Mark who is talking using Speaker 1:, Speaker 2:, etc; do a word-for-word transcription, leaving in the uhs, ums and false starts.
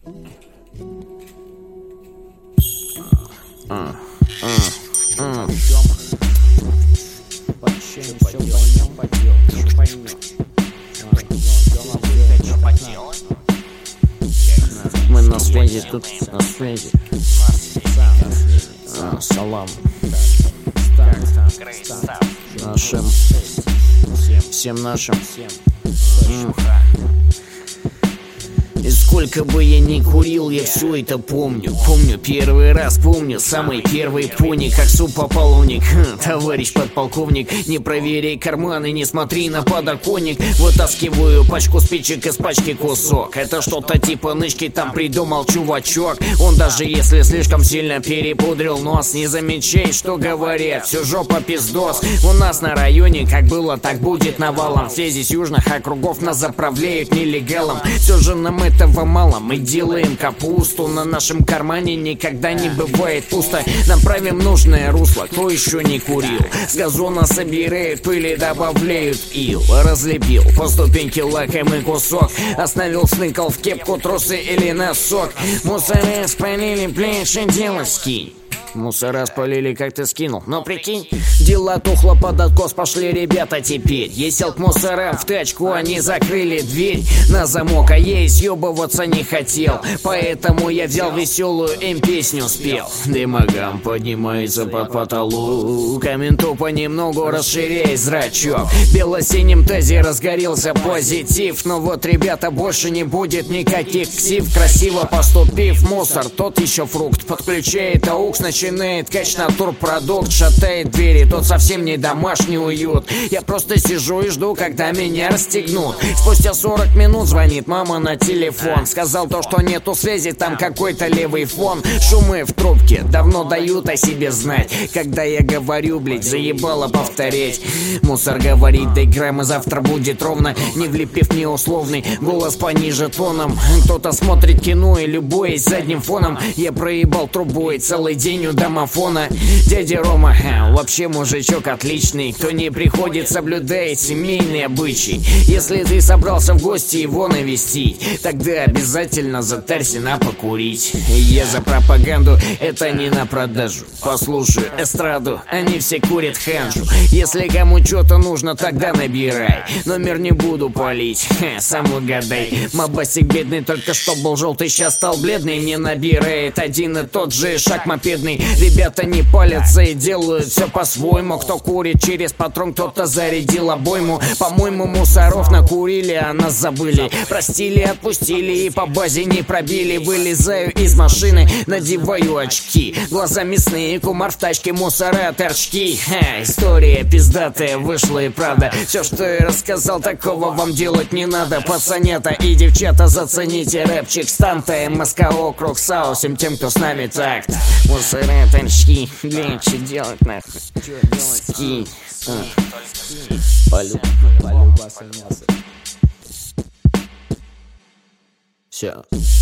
Speaker 1: А, а, а. Мы на связи, тут на связи. А, салам нашим, всем нашим. М. И сколько бы я ни курил, я все это помню. Помню первый раз, помню самый первый пони, как суп попал у них. Хм, товарищ подполковник, не проверяй карманы, не смотри на подоконник. Вытаскиваю пачку спичек из пачки кусок. Это что-то типа нычки там придумал чувачок. Он даже если слишком сильно перепудрил нос, не замечай, что говорят, всю жопа пиздос. У нас на районе как было, так будет навалом. Все здесь южных округов нас заправляют нелегалом. Все же нам этого мало, мы делаем капусту. На нашем кармане никогда не бывает пусто. Направим нужное русло, кто еще не курил. С газона собирает пыль и добавляют ил. Разлепил по ступеньке лакомый кусок, остановил, сныкал в кепку, трусы или носок. Мусоры спалили, плечи дело скинь. Мусора спалили, как ты скинул. Но прикинь, дела тухло под откос, пошли ребята теперь. Я сел к мусорам в тачку, они закрыли дверь на замок, а я и съебываться не хотел. Поэтому я взял веселую эм-песню, спел. Дымогам поднимается под потолок, менту понемногу расширяй зрачок. В бело-синем тезе разгорелся позитив. Но вот, ребята, больше не будет никаких ксив. Красиво поступив, мусор, тот еще фрукт. Подключает аукс, начинает кач на турпродукт, шатает двери, тот совсем не домашний уют. Я просто сижу и жду, когда меня расстегнут. Спустя сорок минут звонит мама на телефон. Сказал то, что нету связи, там какой-то левый фон. Шумы в трубке давно дают о себе знать. Когда я говорю, блять, заебало повторять. Мусор говорит, да играем, и завтра будет ровно. Не влепив ни условный, голос пониже тоном. Кто-то смотрит кино и любуясь задним фоном. Я проебал трубой целый день у домофона. Дядя Рома, ха, вообще мужичок отличный. Кто не приходит, соблюдает семейный обычай. Если ты собрался в гости его навестить, тогда обязательно затарься на покурить. Я за пропаганду, это не на продажу. Послушай эстраду, они все курят ханжу. Если кому что-то нужно, тогда набирай. Номер не буду палить, ха, сам угадай. Мабасик бедный только что был желтый, сейчас стал бледный. Не набирает один и тот же шаг мопедный. Ребята не палятся и делают все по-своему. Кто курит через патрон, кто-то зарядил обойму. По-моему, мусоров накурили, а нас забыли. Простили, отпустили и по базе не пробили. Вылезаю из машины, надеваю очки. Глаза мясные, кумар в тачке, мусора, торчки. Ха, история пиздатая вышла и правда. Все, что я рассказал, такого вам делать не надо. Пацанята и девчата, зацените рэпчик станта. МСК округ САУ, всем тем, кто с нами такт. Мусора, торчки, блин, что делать нахуй? Скинь. А. Полю. Все.